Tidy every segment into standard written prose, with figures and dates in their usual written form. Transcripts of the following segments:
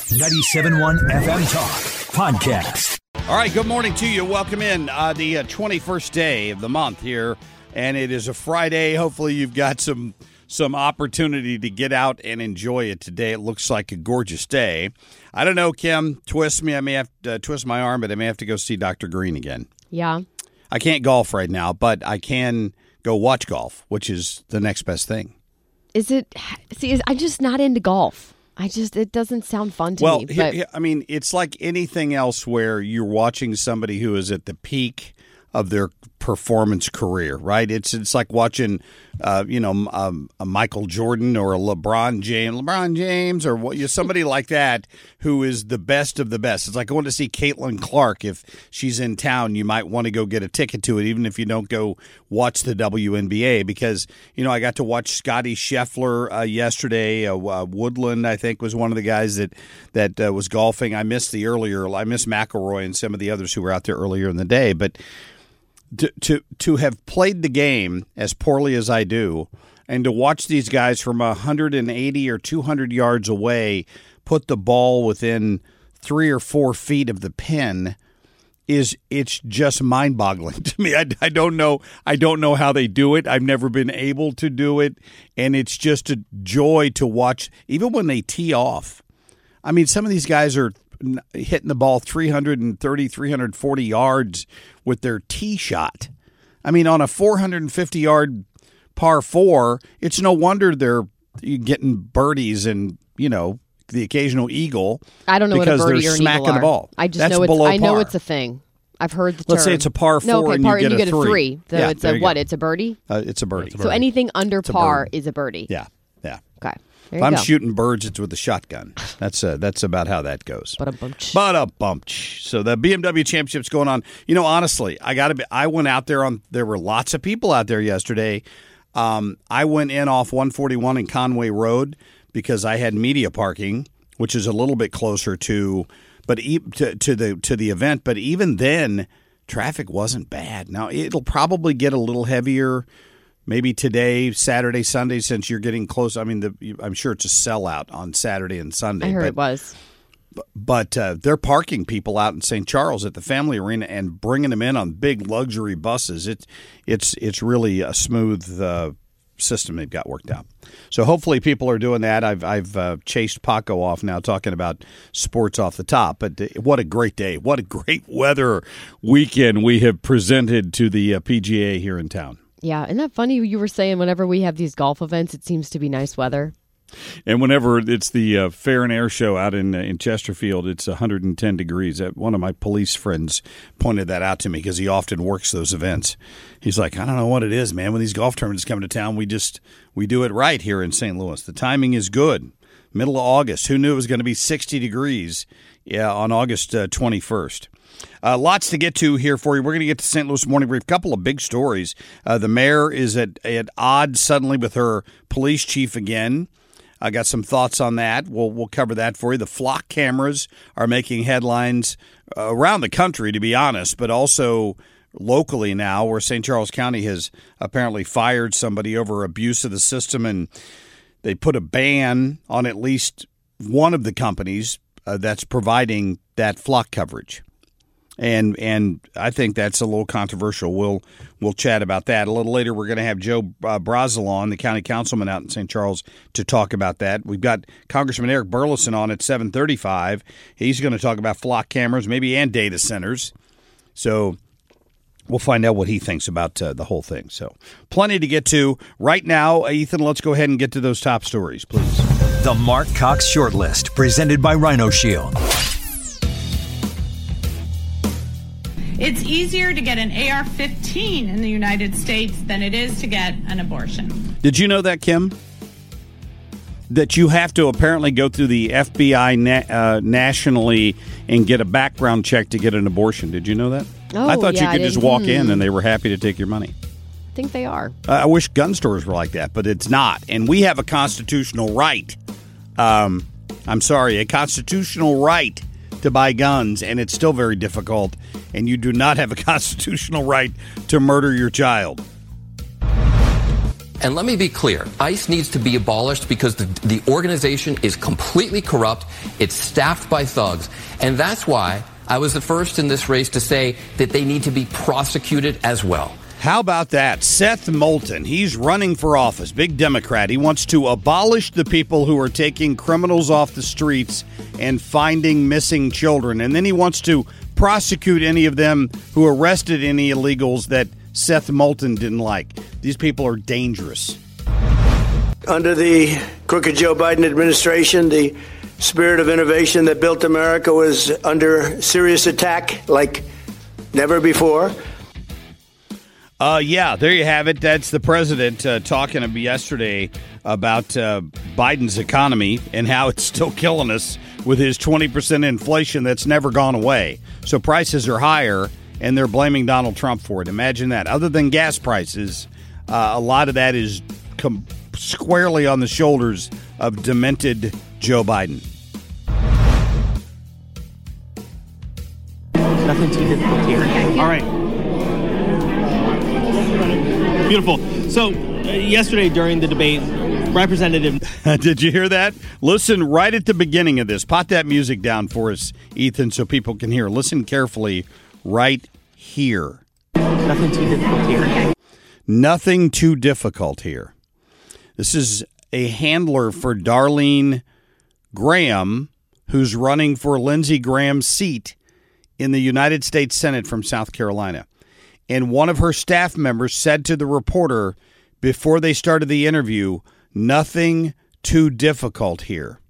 97.1 FM Talk Podcast. All right, good morning to you. Welcome in the 21st day of the month here, and it is a Friday. Hopefully you've got some opportunity to get out and enjoy it today. It looks like a gorgeous day. I don't know, Kim, twist me. I may have to twist my arm, but I may have to go see Dr. Green again. Yeah. I can't golf right now, but I can go watch golf, which is the next best thing. I'm just not into golf. It doesn't sound fun to me. But I mean, it's like anything else where you're watching somebody who is at the peak of their performance career, right? It's like watching, a Michael Jordan or a LeBron James, or somebody like that who is the best of the best. It's like going to see Caitlin Clark. If she's in town, you might want to go get a ticket to it, even if you don't go watch the WNBA, because, I got to watch Scottie Scheffler yesterday. Woodland, I think, was one of the guys that was golfing. I missed McIlroy and some of the others who were out there earlier in the day, but to have played the game as poorly as I do, and to watch these guys from 180 or 200 yards away put the ball within 3 or 4 feet of the pin, it's just mind-boggling to me. I don't know how they do it. I've never been able to do it, and it's just a joy to watch, even when they tee off. I mean, some of these guys are hitting the ball 330, 340 yards with their tee shot. I mean, on a 450-yard par 4, it's no wonder they're getting birdies and, the occasional eagle. I don't know what a birdie or an eagle are. The ball. I just know it's a thing. I've heard the term. Let's say it's a par 4 and you get a 3. So it's a what? It's a birdie? It's a birdie. So anything under par is a birdie. Yeah. Okay. If I'm shooting birds, it's with a shotgun. That's about how that goes. Ba-da-bumch. So the BMW Championship's going on. Honestly, I went out there there were lots of people out there yesterday. I went in off 141 and Conway Road because I had media parking, which is a little bit closer to the event. But even then, traffic wasn't bad. Now it'll probably get a little heavier. Maybe today, Saturday, Sunday, since you're getting close. I mean, I'm sure it's a sellout on Saturday and Sunday. I heard it was. But they're parking people out in St. Charles at the Family Arena and bringing them in on big luxury buses. It's really a smooth system they've got worked out. So hopefully people are doing that. I've chased Paco off now talking about sports off the top. But what a great day. What a great weather weekend we have presented to the PGA here in town. Yeah, isn't that funny? You were saying whenever we have these golf events, it seems to be nice weather. And whenever it's the Fair and Air show out in Chesterfield, it's 110 degrees. One of my police friends pointed that out to me because he often works those events. He's like, I don't know what it is, man. When these golf tournaments come to town, we do it right here in St. Louis. The timing is good. Middle of August. Who knew it was going to be 60 degrees on August 21st? Lots to get to here for you. We're going to get to St. Louis Morning Brief. A couple of big stories. The mayor is at odds suddenly with her police chief again. I got some thoughts on that. We'll cover that for you. The flock cameras are making headlines around the country, to be honest, but also locally now, where St. Charles County has apparently fired somebody over abuse of the system, and they put a ban on at least one of the companies that's providing that flock coverage. And I think that's a little controversial. We'll chat about that. A little later, we're going to have Joe Brazel on, the county councilman out in St. Charles, to talk about that. We've got Congressman Eric Burleson on at 7:35. He's going to talk about flock cameras, maybe, and data centers. So we'll find out what he thinks about the whole thing. So plenty to get to. Right now, Ethan, let's go ahead and get to those top stories, please. The Mark Cox Shortlist, presented by Rhino Shield. It's easier to get an AR-15 in the United States than it is to get an abortion. Did you know that, Kim? That you have to apparently go through the FBI nationally and get a background check to get an abortion. Did you know that? Oh, I thought yeah, you could just walk in and they were happy to take your money. I think they are. I wish gun stores were like that, but it's not. And we have a constitutional right. I'm sorry, a constitutional right to buy guns, and it's still very difficult. And you do not have a constitutional right to murder your child. And let me be clear, ICE needs to be abolished because the organization is completely corrupt. It's staffed by thugs. And that's why I was the first in this race to say that they need to be prosecuted as well. How about that? Seth Moulton, he's running for office, big Democrat. He wants to abolish the people who are taking criminals off the streets and finding missing children. And then he wants to prosecute any of them who arrested any illegals that Seth Moulton didn't like. These people are dangerous. Under the crooked Joe Biden administration, the spirit of innovation that built America was under serious attack like never before. Yeah, there you have it. That's the president talking yesterday about Biden's economy and how it's still killing us with his 20% inflation that's never gone away. So prices are higher, and they're blaming Donald Trump for it. Imagine that. Other than gas prices, a lot of that is squarely on the shoulders of demented Joe Biden. Nothing too difficult here. All right. Beautiful. So, yesterday during the debate, Representative... Did you hear that? Listen right at the beginning of this. Pot that music down for us, Ethan, so people can hear. Listen carefully right here. Nothing too difficult here. Nothing too difficult here. This is a handler for Darlene Graham, who's running for Lindsey Graham's seat in the United States Senate from South Carolina. And one of her staff members said to the reporter before they started the interview, nothing too difficult here.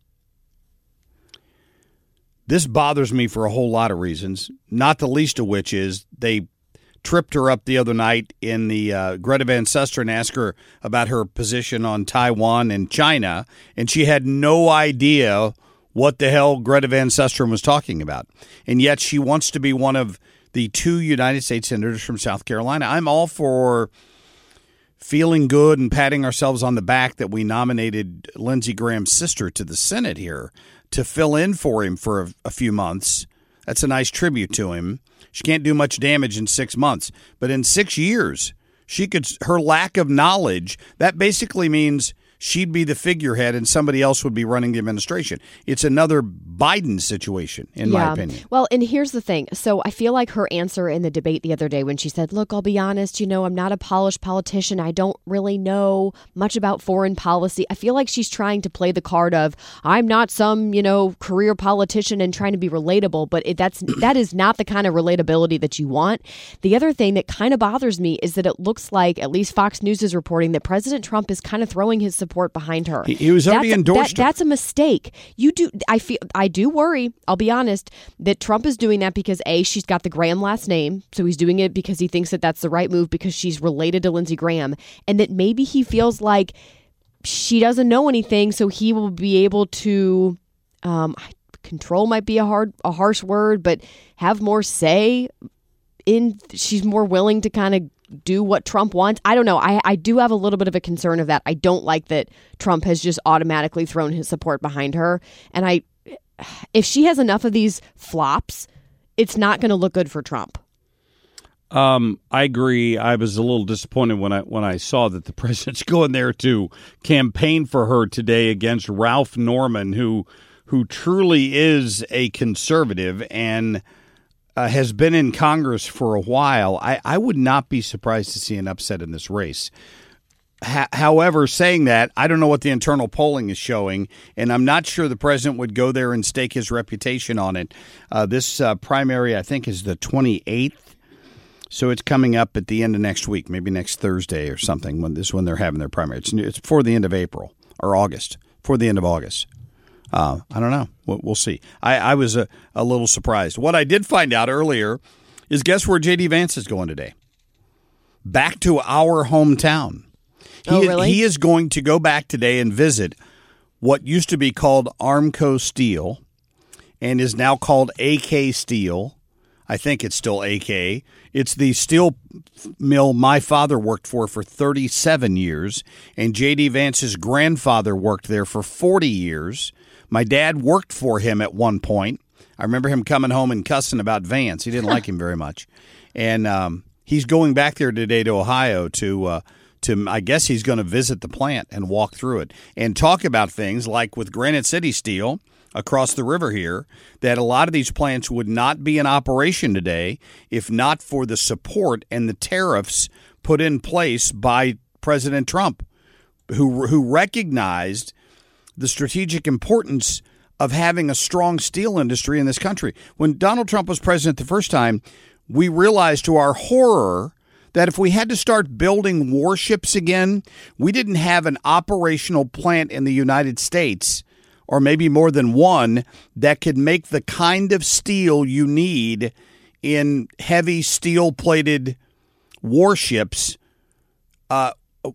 This bothers me for a whole lot of reasons, not the least of which is they tripped her up the other night in the Greta Van Susteren and asked her about her position on Taiwan and China, and she had no idea what the hell Greta Van Susteren was talking about. And yet she wants to be one of the 2 United States senators from South Carolina. I'm all for feeling good and patting ourselves on the back that we nominated Lindsey Graham's sister to the Senate here to fill in for him for a few months. That's a nice tribute to him. She can't do much damage in 6 months, but in 6 years, her lack of knowledge, that basically means she'd be the figurehead and somebody else would be running the administration. It's another Biden situation, in my opinion. Well, and here's the thing. So I feel like her answer in the debate the other day when she said, look, I'll be honest, I'm not a polished politician. I don't really know much about foreign policy. I feel like she's trying to play the card of, I'm not some, career politician and trying to be relatable, but that is not the kind of relatability that you want. The other thing that kind of bothers me is that it looks like, at least Fox News is reporting, that President Trump is kind of throwing his support behind her. He was already endorsed her. That's a mistake. I do worry, I'll be honest, that Trump is doing that because A, she's got the Graham last name, so he's doing it because he thinks that that's the right move because she's related to Lindsey Graham, and that maybe he feels like she doesn't know anything, so he will be able to control might be a harsh word, but have more say she's more willing to kind of do what Trump wants. I don't know. I do have a little bit of a concern of that. I don't like that Trump has just automatically thrown his support behind her. And if she has enough of these flops, it's not going to look good for Trump. I agree. I was a little disappointed when I saw that the president's going there to campaign for her today against Ralph Norman, who truly is a conservative and has been in Congress for a while. I would not be surprised to see an upset in this race. However, saying that, I don't know what the internal polling is showing, and I'm not sure the president would go there and stake his reputation on it. This primary, I think, is the 28th, so it's coming up at the end of next week, maybe next Thursday or something, when they're having their primary. It's before the end of April or August, before the end of August. I don't know. We'll see. I was a little surprised. What I did find out earlier is guess where J.D. Vance is going today? Back to our hometown. Really? He is going to go back today and visit what used to be called Armco Steel and is now called AK Steel. I think it's still AK. It's the steel mill my father worked for 37 years, and J.D. Vance's grandfather worked there for 40 years. My dad worked for him at one point. I remember him coming home and cussing about Vance. He didn't like him very much. And he's going back there today to Ohio to I guess he's going to visit the plant and walk through it and talk about things like with Granite City Steel across the river here, that a lot of these plants would not be in operation today if not for the support and the tariffs put in place by President Trump, who recognized the strategic importance of having a strong steel industry in this country. When Donald Trump was president the first time, we realized to our horror that if we had to start building warships again, we didn't have an operational plant in the United States, or maybe more than one, that could make the kind of steel you need in heavy steel-plated warships. How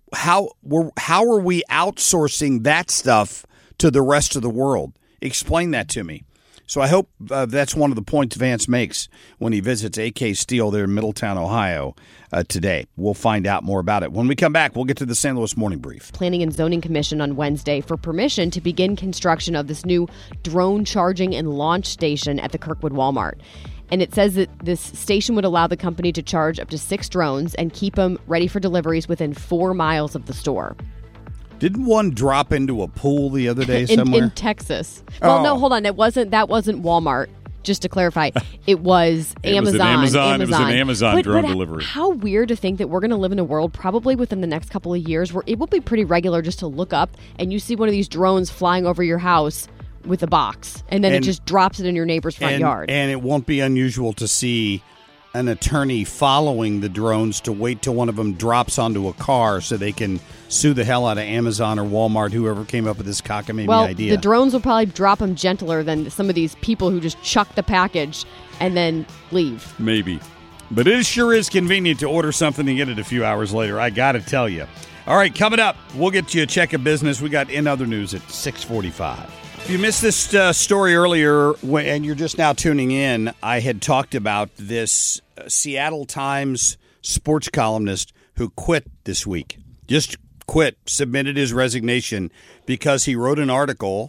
are we outsourcing that stuff to the rest of the world? Explain that to me. So I hope that's one of the points Vance makes when he visits AK Steel there in Middletown, Ohio today. We'll find out more about it. When we come back, we'll get to the St. Louis Morning Brief. Planning and Zoning Commission on Wednesday for permission to begin construction of this new drone charging and launch station at the Kirkwood Walmart. And it says that this station would allow the company to charge up to 6 drones and keep them ready for deliveries within 4 miles of the store. Didn't one drop into a pool the other day somewhere? In Texas. Well, no, hold on. That wasn't Walmart. Just to clarify, it was Amazon. It was an Amazon drone delivery. How weird to think that we're going to live in a world probably within the next couple of years where it will be pretty regular just to look up and you see one of these drones flying over your house with a box, and then it just drops it in your neighbor's front yard. And it won't be unusual to see an attorney following the drones to wait till one of them drops onto a car so they can sue the hell out of Amazon or Walmart, whoever came up with this cockamamie idea. The drones will probably drop them gentler than some of these people who just chuck the package and then leave. Maybe. But it sure is convenient to order something and get it a few hours later, I got to tell you. All right, coming up, we'll get you a check of business. We got In Other News at 6:45. If you missed this story earlier and you're just now tuning in, I had talked about this Seattle Times sports columnist who quit this week. Just quit, submitted his resignation because he wrote an article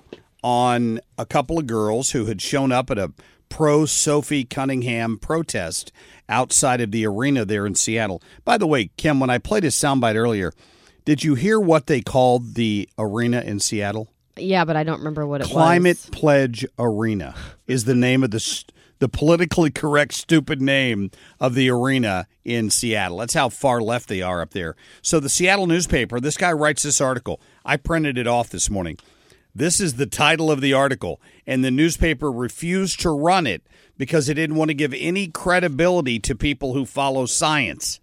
on a couple of girls who had shown up at a pro-Sophie Cunningham protest outside of the arena there in Seattle. By the way, Kim, when I played his soundbite earlier, did you hear what they called the arena in Seattle? Yeah, but I don't remember what it was. Climate Pledge Arena is the name of the politically correct, stupid name of the arena in Seattle. That's how far left they are up there. So the Seattle newspaper, this guy writes this article. I printed it off this morning. This is the title of the article, and the newspaper refused to run it because it didn't want to give any credibility to people who follow science.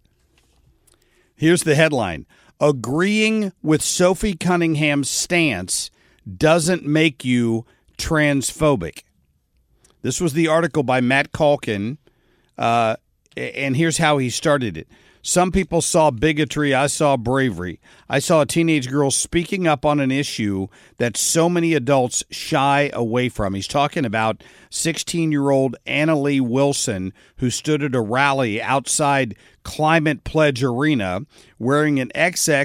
Here's the headline. Agreeing with Sophie Cunningham's stance doesn't make you transphobic. This was the article by Matt Calkin, and here's how he started it. Some people saw bigotry, I saw bravery. I saw a teenage girl speaking up on an issue that so many adults shy away from. He's talking about 16-year-old Annalee Wilson, who stood at a rally outside Climate Pledge Arena wearing an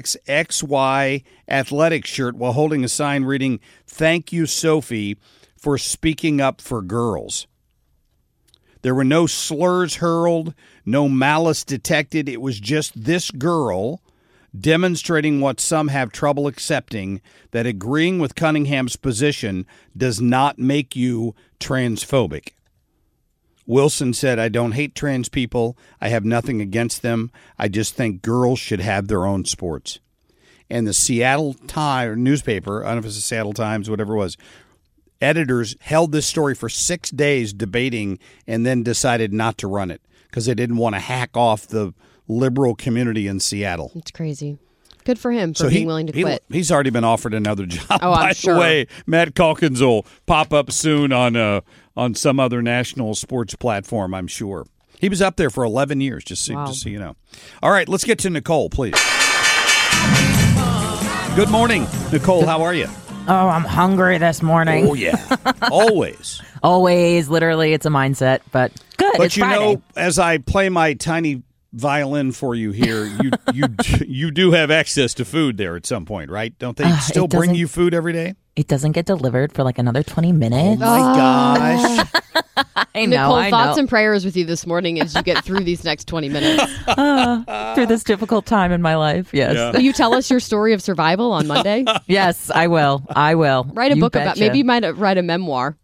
XXXY athletic shirt while holding a sign reading, "Thank you, Sophie, for speaking up for girls." There were no slurs hurled, no malice detected. It was just this girl demonstrating what some have trouble accepting, that agreeing with Cunningham's position does not make you transphobic. Wilson said, "I don't hate trans people. I have nothing against them. I just think girls should have their own sports." And the Seattle Times newspaper, I don't know if it's the Seattle Times, whatever it was, editors held this story for 6 days debating and then decided not to run it because they didn't want to hack off the liberal community in Seattle. It's crazy. Good for him for being willing to quit. He's already been offered another job. Oh, I'm sure. By the way, Matt Calkins will pop up soon on some other national sports platform, I'm sure. He was up there for 11 years, just so you know. All right, let's get to Nicole, please. Good morning, Nicole. How are you? Oh, I'm hungry this morning. Oh, yeah. Always. Always. Literally, it's a mindset, but good. But it's you Friday. know, as I play my tiny violin for you here, you do have access to food there at some point, right? Don't they still bring you food every day? It doesn't get delivered for like another 20 minutes. Oh, my gosh. Nicole, thoughts and prayers with you this morning as you get through these next 20 minutes. Through this difficult time in my life, yes. Yeah. Will you tell us your story of survival on Monday? Yes, I will. Write a book about. Maybe you might write a memoir.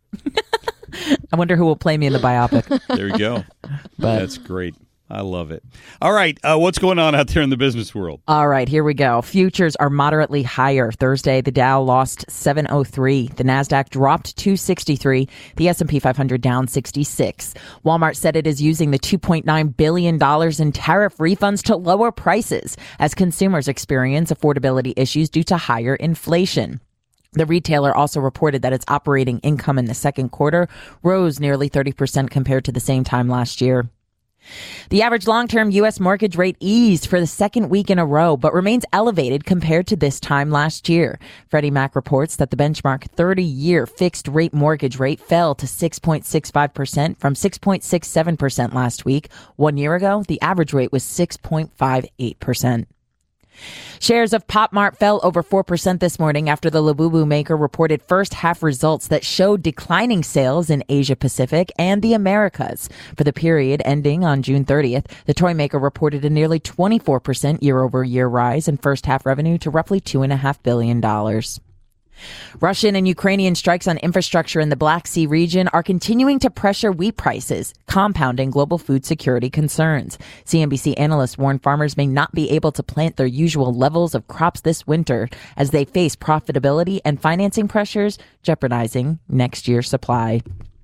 I wonder who will play me in the biopic. There you go. That's great. I love it. All right. What's going on out there in the business world? All right, here we go. Futures are moderately higher. Thursday, the Dow lost 703. The NASDAQ dropped 263. The S&P 500 down 66. Walmart said it is using the $2.9 billion in tariff refunds to lower prices as consumers experience affordability issues due to higher inflation. The retailer also reported that its operating income in the second quarter rose nearly 30% compared to the same time last year. The average long-term U.S. mortgage rate eased for the second week in a row, but remains elevated compared to this time last year. Freddie Mac reports that the benchmark 30-year fixed-rate mortgage rate fell to 6.65% from 6.67% last week. 1 year ago, the average rate was 6.58%. Shares of Pop Mart fell over 4% this morning after the Labubu maker reported first half results that showed declining sales in Asia Pacific and the Americas. For the period ending on June 30th, the toy maker reported a nearly 24% year-over-year rise in first half revenue to roughly $2.5 billion. Russian and Ukrainian strikes on infrastructure in the Black Sea region are continuing to pressure wheat prices, compounding global food security concerns. CNBC analysts warn farmers may not be able to plant their usual levels of crops this winter as they face profitability and financing pressures, jeopardizing next year's supply.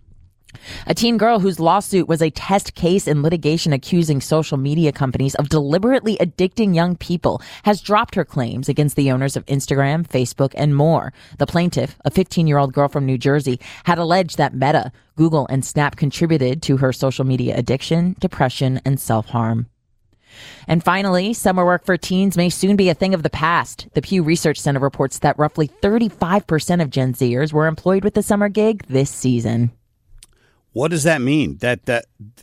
A teen girl whose lawsuit was a test case in litigation accusing social media companies of deliberately addicting young people has dropped her claims against the owners of Instagram, Facebook, and more. The plaintiff, a 15-year-old girl from New Jersey, had alleged that Meta, Google, and Snap contributed to her social media addiction, depression, and self-harm. And finally, summer work for teens may soon be a thing of the past. The Pew Research Center reports that roughly 35% of Gen Zers were employed with a summer gig this season. What does that mean? That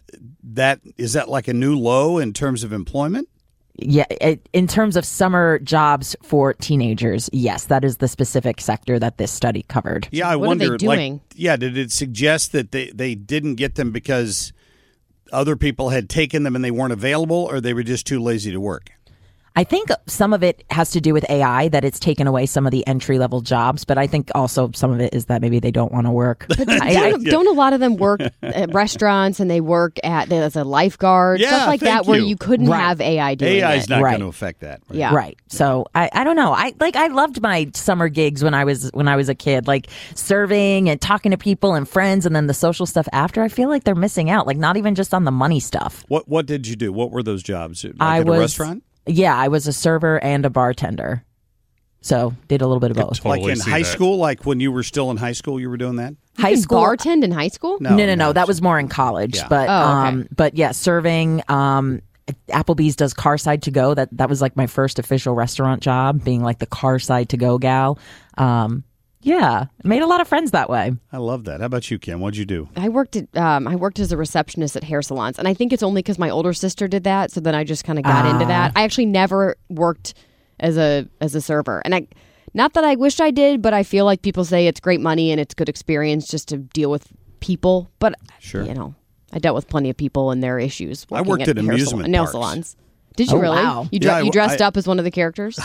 is that like a new low in terms of employment? Yeah, in terms of summer jobs for teenagers, yes, that is the specific sector that this study covered. Yeah, I what wondered. Are they doing? Did it suggest that they didn't get them because other people had taken them and they weren't available, or they were just too lazy to work? I think some of it has to do with AI, that it's taken away some of the entry-level jobs, but I think also some of it is that maybe they don't want to work. But don't a lot of them work at restaurants and they work as a lifeguard, stuff like that, where you couldn't have AI doing it? AI is not going to affect that. Right? Yeah. Right. So I don't know. I loved my summer gigs when I was a kid, like serving and talking to people and friends, and then the social stuff after. I feel like they're missing out, like not even just on the money stuff. What did you do? What were those jobs? Like I at a restaurant? Yeah, I was a server and a bartender. So did a little bit of both. Like in high school, like when you were still in high school, you were doing that? High school bartend in high school? No. That was more in college. Yeah. But but yeah, serving. Applebee's does car side to go. That was like my first official restaurant job, being like the car side to go gal. Yeah, made a lot of friends that way. I love that. How about you, Kim? What'd you do? I worked as a receptionist at hair salons, and I think it's only because my older sister did that. So then I just kind of got into that. I actually never worked as a server, and not that I wished I did, but I feel like people say it's great money and it's good experience just to deal with people. But sure, I dealt with plenty of people and their issues. I worked at amusement nail parks. Salons. Did you really? Wow. You dressed up as one of the characters?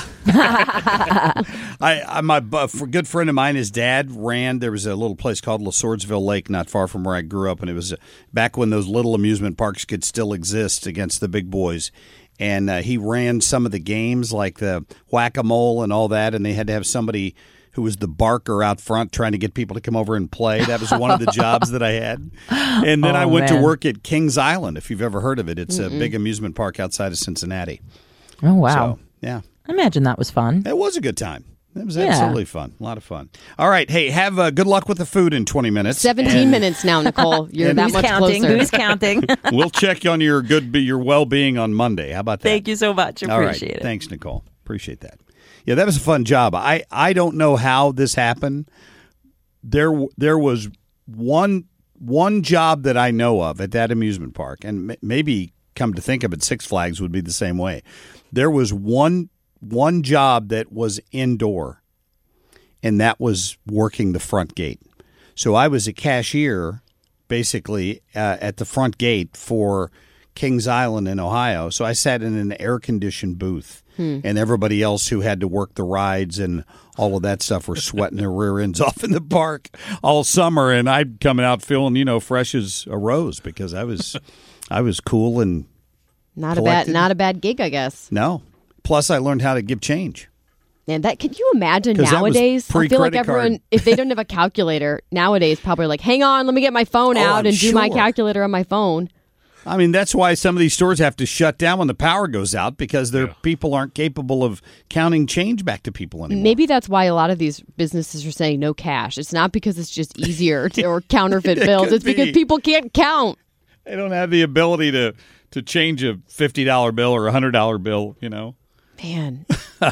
My good friend of mine, his dad ran. There was a little place called La Swordsville Lake, not far from where I grew up, and it was back when those little amusement parks could still exist against the big boys. And he ran some of the games, like the whack-a-mole and all that, and they had to have somebody who was the barker out front trying to get people to come over and play. That was one of the jobs that I had. And then I went to work at Kings Island, if you've ever heard of it. It's a big amusement park outside of Cincinnati. Oh, wow. So, yeah. I imagine that was fun. It was a good time. It was absolutely fun. A lot of fun. All right. Hey, have good luck with the food in 20 minutes. 17 minutes now, Nicole. You're that much counting? closer. Who's counting? We'll check on your well-being on Monday. How about that? Thank you so much. Appreciate it. Thanks, Nicole. Appreciate that. Yeah, that was a fun job. I don't know how this happened. There was one job that I know of at that amusement park, and maybe come to think of it, Six Flags would be the same way. There was one job that was indoor, and that was working the front gate. So I was a cashier basically at the front gate for Kings Island in Ohio. So I sat in an air-conditioned booth, and everybody else who had to work the rides and all of that stuff were sweating their rear ends off in the park all summer, and I'd coming out feeling, fresh as a rose because I was cool and not collected. a bad gig, I guess. No. Plus, I learned how to give change. And can you imagine 'Cause that was nowadays? I feel like pre-credit everyone, card. if they don't have a calculator nowadays, probably like, hang on, let me get my phone out I'm and do my sure. calculator on my phone. I mean, that's why some of these stores have to shut down when the power goes out because their people aren't capable of counting change back to people anymore. Maybe that's why a lot of these businesses are saying no cash. It's not because it's just easier or counterfeit bills. could It's because be. people can't count. They don't have the ability to change a $50 bill or a $100 bill, Man,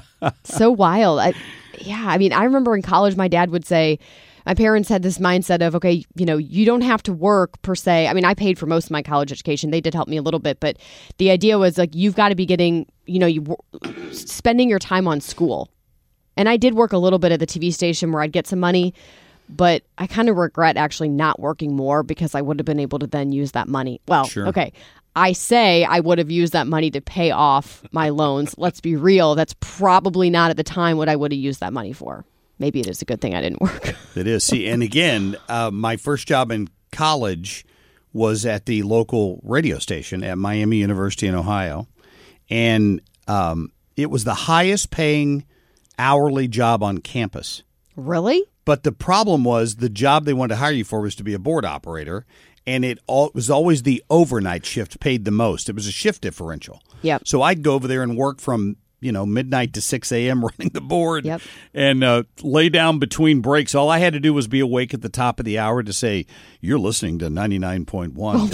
so wild. I remember in college, my dad would say, my parents had this mindset of, okay, you don't have to work per se. I mean, I paid for most of my college education. They did help me a little bit. But the idea was like, you've got to be getting, spending your time on school. And I did work a little bit at the TV station where I'd get some money. But I kind of regret actually not working more because I would have been able to then use that money. Well, Sure. Okay. I say I would have used that money to pay off my loans. Let's be real. That's probably not at the time what I would have used that money for. Maybe it is a good thing I didn't work. It is. See, and again, my first job in college was at the local radio station at Miami University in Ohio. And it was the highest paying hourly job on campus. Really? But the problem was the job they wanted to hire you for was to be a board operator. And it was always the overnight shift paid the most. It was a shift differential. Yep. So I'd go over there and work from midnight to 6 a.m. running the board. Yep. And lay down between breaks. All I had to do was be awake at the top of the hour to say, you're listening to 99.1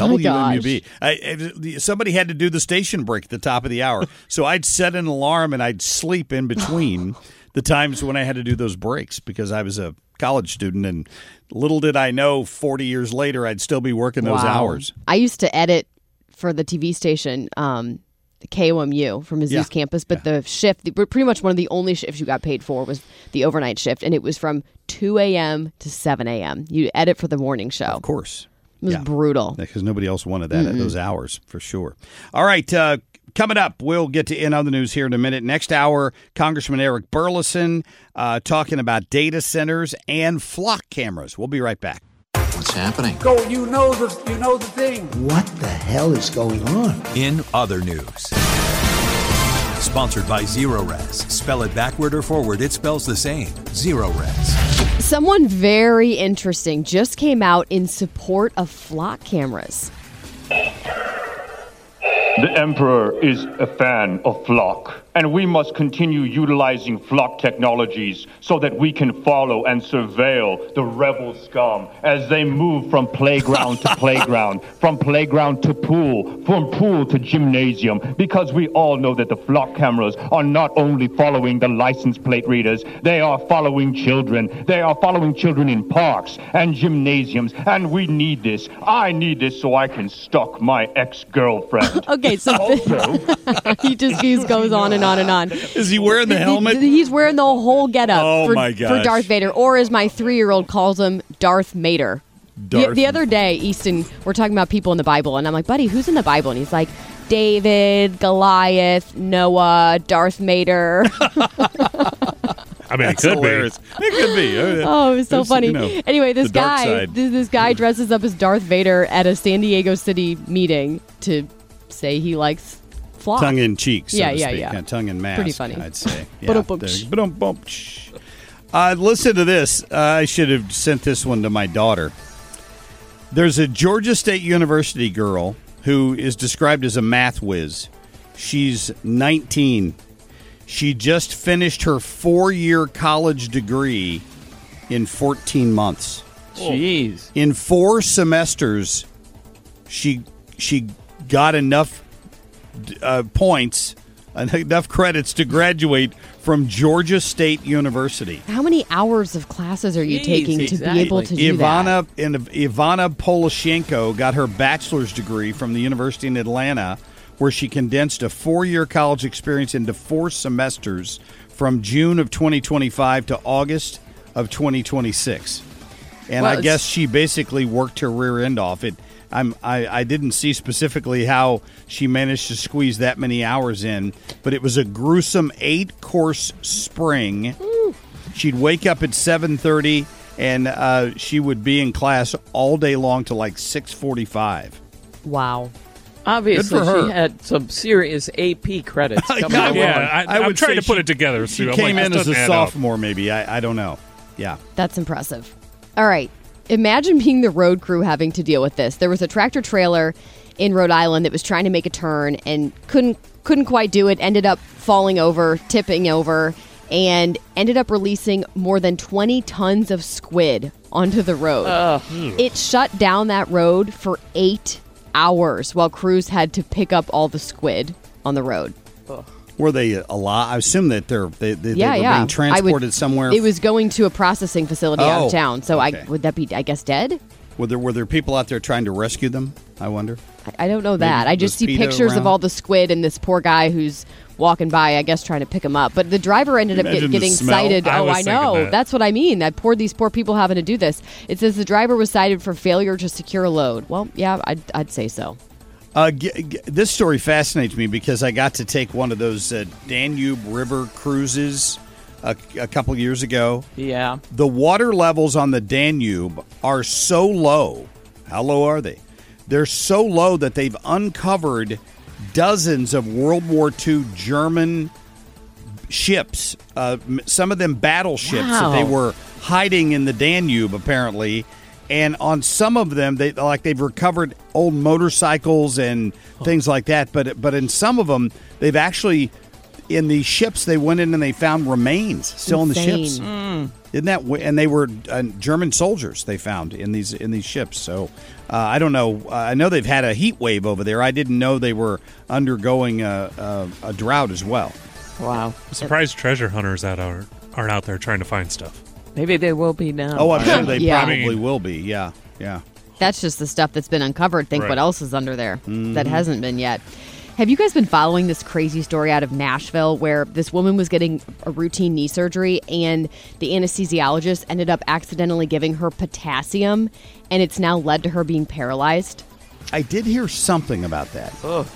WMUB. Somebody had to do the station break at the top of the hour. So I'd set an alarm and I'd sleep in between the times when I had to do those breaks because I was a college student, and little did I know 40 years later I'd still be working those hours. I used to edit for the TV station, KOMU from Azusa campus, but the shift, pretty much one of the only shifts you got paid for was the overnight shift, and it was from 2 a.m. to 7 a.m. You edit for the morning show. Of course. It was brutal. Because nobody else wanted that at those hours, for sure. All right, coming up, we'll get to In Other News here in a minute. Next hour, Congressman Eric Burleson talking about data centers and flock cameras. We'll be right back. What's happening? Go, you know the thing. What the hell is going on? In Other News. Sponsored by Zerorez. Spell it backward or forward, it spells the same. Zerorez. Someone very interesting just came out in support of flock cameras. The Emperor is a fan of flock, and we must continue utilizing flock technologies so that we can follow and surveil the rebel scum as they move from playground to playground, from playground to pool, from pool to gymnasium, because we all know that the flock cameras are not only following the license plate readers, they are following children. They are following children in parks and gymnasiums, and we need this. I need this so I can stalk my ex-girlfriend. Okay, so he goes on and on and on. Is he wearing the helmet? He's wearing the whole getup my gosh. for Darth Vader, or as my 3-year-old calls him, Darth Mater. The other day, Easton, we're talking about people in the Bible, and I'm like, buddy, who's in the Bible? And he's like, David, Goliath, Noah, Darth Mater. I mean, it could be. It could be. Oh, it was so funny. Anyway, this dark guy dresses up as Darth Vader at a San Diego City meeting to say he likes flock. Tongue in cheek, so to speak. Yeah. Kind of tongue in mask, Pretty funny. I'd say. Listen to this. I should have sent this one to my daughter. There's a Georgia State University girl who is described as a math whiz. She's 19. She just finished her 4-year college degree in 14 months. Jeez. In 4 semesters, she got enough points, enough credits to graduate from Georgia State University. How many hours of classes are you taking to be able to do that? Ivana Poloshenko got her bachelor's degree from the University in Atlanta, where she condensed a 4-year college experience into 4 semesters from June of 2025 to August of 2026. And Well, I guess she basically worked her rear end off. I didn't see specifically how she managed to squeeze that many hours in, but it was a gruesome 8-course spring. She'd wake up at 7:30, and she would be in class all day long till like 6:45. Wow. Obviously, Good for her. she had some serious AP credits coming along. I'm trying to put it together, Sue. She I'm came like, in this as a doesn't add up. sophomore, maybe. I don't know. Yeah. That's impressive. All right. Imagine being the road crew having to deal with this. There was a tractor trailer in Rhode Island that was trying to make a turn and couldn't quite do it, ended up falling over, tipping over, and ended up releasing more than 20 tons of squid onto the road. It shut down that road for 8 hours while crews had to pick up all the squid on the road. Were they alive? I assume that they were being transported somewhere. It was going to a processing facility out of town. So okay. would that be, I guess, dead? Were there people out there trying to rescue them? I wonder. I don't know that. I just see PETA pictures around? of all the squid and this poor guy who's walking by, I guess, trying to pick him up. But the driver ended up Imagine getting the smell. cited. I Oh, was I thinking know. that. That's what I mean. These poor people having to do this. It says the driver was cited for failure to secure a load. Well, yeah, I'd say so. This story fascinates me because I got to take one of those Danube River cruises a couple years ago. Yeah. The water levels on the Danube are so low. How low are they? They're so low that they've uncovered dozens of World War II German ships, some of them battleships that they were hiding in the Danube, apparently. And on some of them, they've recovered old motorcycles and things like that. But in some of them, they've actually, in these ships, they went in and they found remains still in the ships. Isn't that? And they were German soldiers they found in these ships. So I don't know. I know they've had a heat wave over there. I didn't know they were undergoing a drought as well. Wow. I'm surprised treasure hunters aren't out there trying to find stuff. Maybe they will be now. Oh, I'm sure they Yeah. probably will be. Yeah, yeah. That's just the stuff that's been uncovered. Think Right. what else is under there that hasn't been yet. Have you guys been following this crazy story out of Nashville where this woman was getting a routine knee surgery and the anesthesiologist ended up accidentally giving her potassium and it's now led to her being paralyzed? I did hear something about that. Ugh.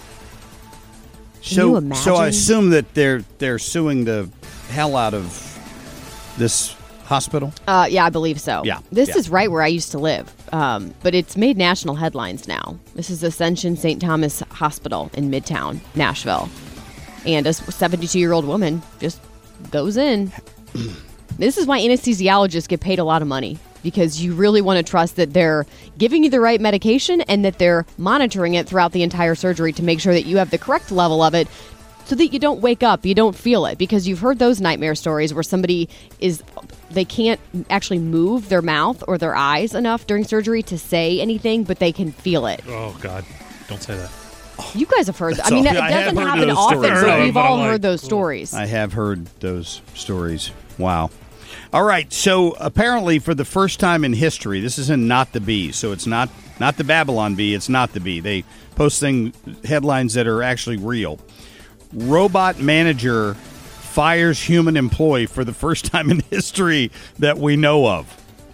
Can you imagine? So I assume that they're suing the hell out of this hospital. Yeah, I believe so. Yeah, This yeah. is right where I used to live, but it's made national headlines now. This is Ascension St. Thomas Hospital in Midtown, Nashville. And a 72-year-old woman just goes in. This is why anesthesiologists get paid a lot of money, because you really want to trust that they're giving you the right medication and that they're monitoring it throughout the entire surgery to make sure that you have the correct level of it so that you don't wake up, you don't feel it. Because you've heard those nightmare stories where they can't actually move their mouth or their eyes enough during surgery to say anything, but they can feel it. Oh, God. Don't say that. You guys have heard that. I That's mean, all. it I have doesn't heard happen those often, stories. but Right, we've but all I'm like, heard those cool. stories. I have heard those stories. Wow. All right. So apparently, for the first time in history, this is in Not the Bee. So it's not the Babylon Bee. It's Not the Bee. They post headlines that are actually real. Robot manager fires human employee for the first time in history that we know of.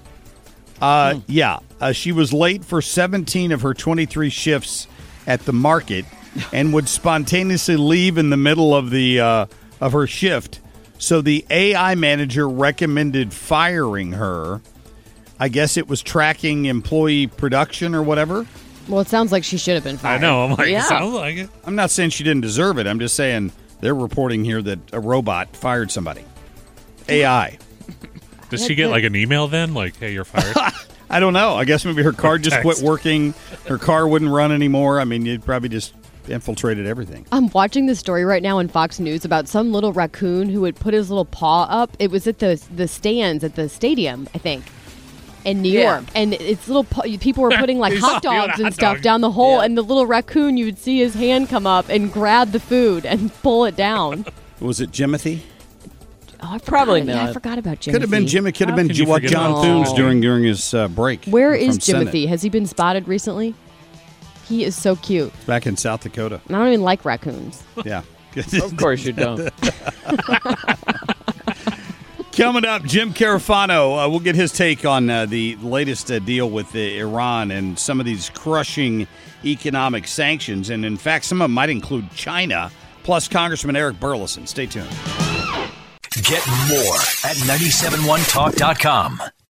She was late for 17 of her 23 shifts at the market and would spontaneously leave in the middle of of her shift. So the AI manager recommended firing her. I guess it was tracking employee production or whatever. Well, it sounds like she should have been I fired. know. I'm like, Yeah. sounds like it. I'm not saying she didn't deserve it. I'm just saying they're reporting here that a robot fired somebody. AI. Does she get like an email then? Like, hey, you're fired? I don't know. I guess maybe her car just quit working. Her car wouldn't run anymore. I mean, you'd probably just infiltrated everything. I'm watching this story right now on Fox News about some little raccoon who would put his little paw up. It was at the stands at the stadium, I think, in New York. And it's little people were putting like He's hot doing a dogs hot and stuff dog. down the hole, and the little raccoon, you would see his hand come up and grab the food and pull it down. Was it Jimothy? Oh, Probably yeah, not. I forgot about Jimothy. Could have been Jimmy. Could have How been can you what forget John about Thunes Jimothy? during his break. Where is from Senate. Jimothy? Has he been spotted recently? He is so cute. Back in South Dakota. And I don't even like raccoons. Yeah. Of course you don't. Coming up, Jim Carafano. We'll get his take on the latest deal with Iran and some of these crushing economic sanctions. And, in fact, some of them might include China, plus Congressman Eric Burleson. Stay tuned. Get more at 971talk.com.